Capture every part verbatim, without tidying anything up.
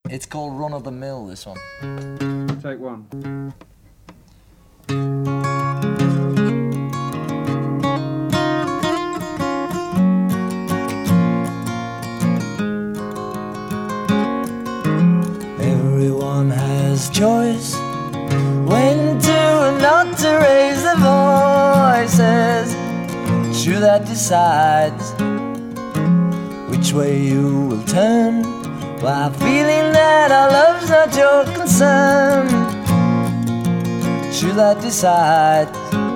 It's called Run of the Mill, this one. Take one. Everyone has choice when to and not to raise their voices. It's you that decides which way you will turn, while feeling that our love's not your concern. It's you that decides.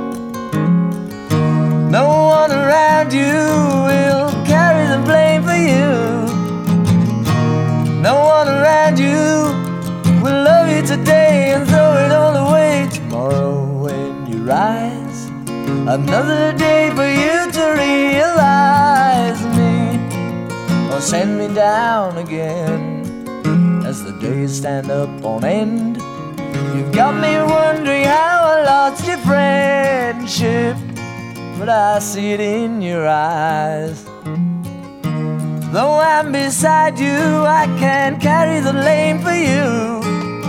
No one around you will carry the blame for you. No one around you will love you today and throw it all away tomorrow when you rise. Another day for you to realize me, or send me down again as the days stand up on end. You've got me wondering how I lost your friendship, but I see it in your eyes. Though I'm beside you, I can't carry the blame for you.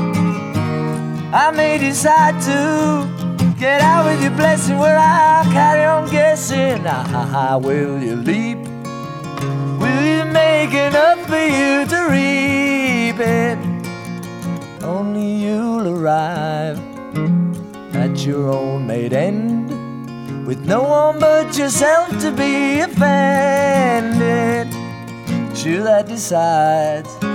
I may decide to get out with your blessing, where I'll carry on guessing. Ah, will you leap? Will you make enough for you to reap it? Only you'll arrive at your own made end, with no one but yourself to be offended. It's you that decides.